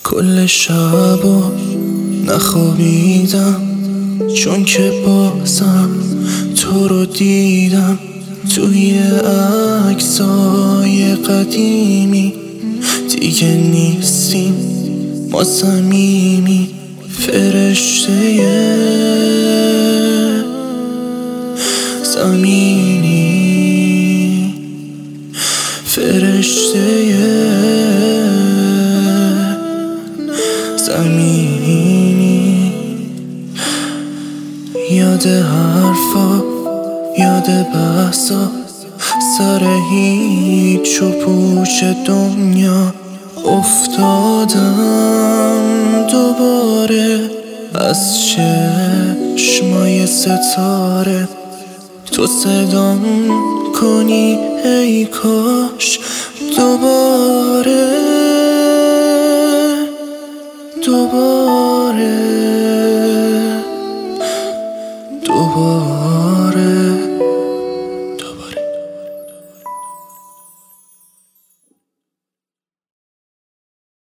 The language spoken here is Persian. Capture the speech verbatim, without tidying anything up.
کل شبا نخوابیدم چون که بازم تو رو دیدم توی عکسای قدیمی. دیگه نیستیم ما صمیمی، فرشته زمینی، فرشته زمینی. یاد حرفا، یاد بحثا، سر هیچ و پوچ دنیا افتادم دوباره از چشمای ستاره. تو صدام کنی ای کاش دوباره دوباره دوباره